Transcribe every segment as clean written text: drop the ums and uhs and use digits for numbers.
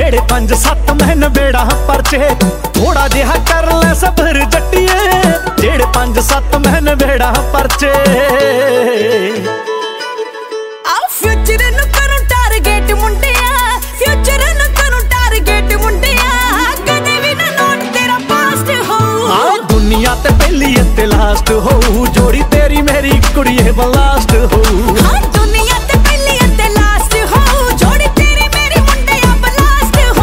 जेड़े 5-7 महीने बेड़ा परचे थोड़ा जिहा कर ले सबर जट्टिए जेड़े 5-7 महीने बेड़ा परचे फ्यूचर नु करूं टारगेट मुंडिया फ्यूचर नु करूं टारगेट मुंडिया कदे भी ना नोट तेरा पास्ट हो दुनिया ते पहली ते लास्ट हो जोड़ी तेरी मेरी कुड़ी है बलास्ट हो दुनिया ते पहली ते लास्ट हो जोड़ी तेरी मेरी मुंडिया बलास्ट हो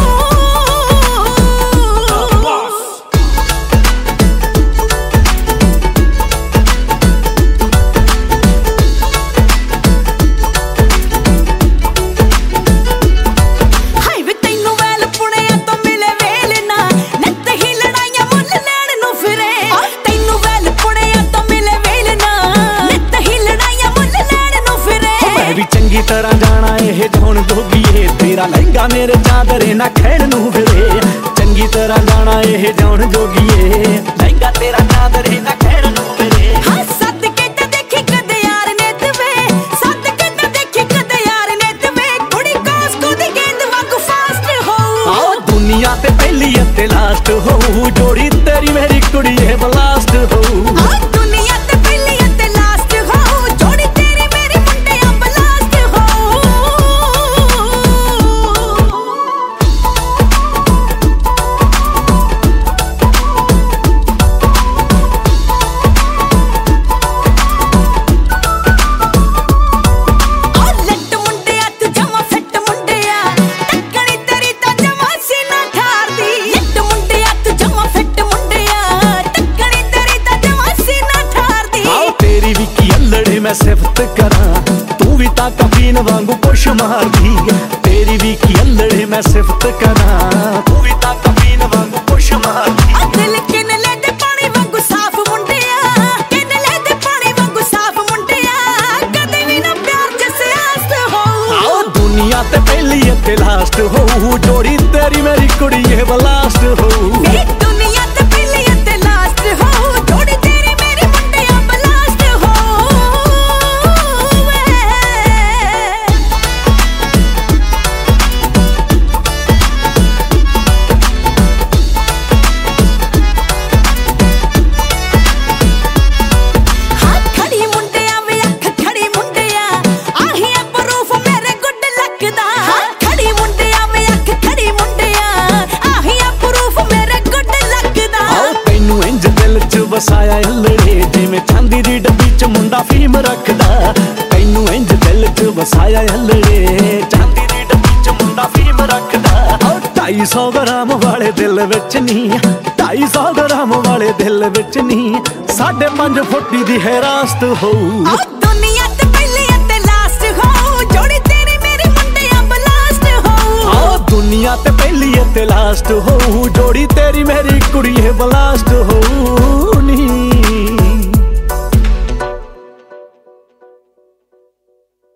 चंगी तरह जाना ये जौन जोगिए तेरा लहंगा मेरे चादरे ना खैण नू फिरे चंगी तरह जाना ये जौन जोगिए लहंगा तेरा चादरे ना खैण नू फिरे सद के ते देखी कदे यार ने तवे सद के ते देखी कदे यार ने तवे कुड़ी कास्को दी गेंद वांगू फास्ट हो दुनिया ते पहली ते लास्ट हो जोड़ी तेरी मेरी कुड़ी है ब्लास्ट हो दुनिया ते पहली ते लास्ट हो जोड़ी तेरी मेरी मुंडिया ब्लास्ट हो लट मुंडिया तू जमा फिट मुंडिया टक्कनी तेरी ता जमा सीना ठार दी लट मुंडिया तू जमा फिट मुंडिया टक्कनी तेरी ता जमा सीना ठार दी तेरी भी की अल्लड़े मैं सिफत करा तू भी ता कफीन वांगू पुश मार दी तेरी भी की अल्लड़े मैं सिफत करा तू भी ता कफीन वांगू पुश मार दी दिल किन ले दे पानी वांगू साफ मुंडिया किन ले दे पानी वांगू साफ मुंडिया कदे भी ना प्यार जैसे आस्त हो दुनिया ते पहली ते लास्ट हो जोड़ी तेरी मेरी कुड़ी है ब्लास्ट हो दुनिया ते पहली ते लास्ट हो जोड़ी तेरी मेरी मुंडिया ब्लास्ट हो खड़ी मुंडिया वे अख खड़ी मुंडिया आही प्रूफ मेरे गुड लक दा खड़ी मुंडिया वे अख खड़ी मुंडिया आही प्रूफ मेरे गुड लक दा तैनू इंज दिल च वसाया अल्लड़े जिवें चांदी दी डब्बी च मुंडा फीम रखदा तैनू इंज दिल च वसाया अल्लड़े चांदी दी डब्बी च मुंडा फीम रखदा 250 ग्राम वाले दिल विच नी 250 ग्राम वाले दिल विच नी 5.5 फुट दी है रास्त हो दुनिया ते पहली ते लास्ट हो जोड़ी तेरी मेरी मुंडिया ब्लास्ट हो दुनिया ते पहली ते लास्ट हो जोड़ी तेरी मेरी कुड़ी है ब्लास्ट हो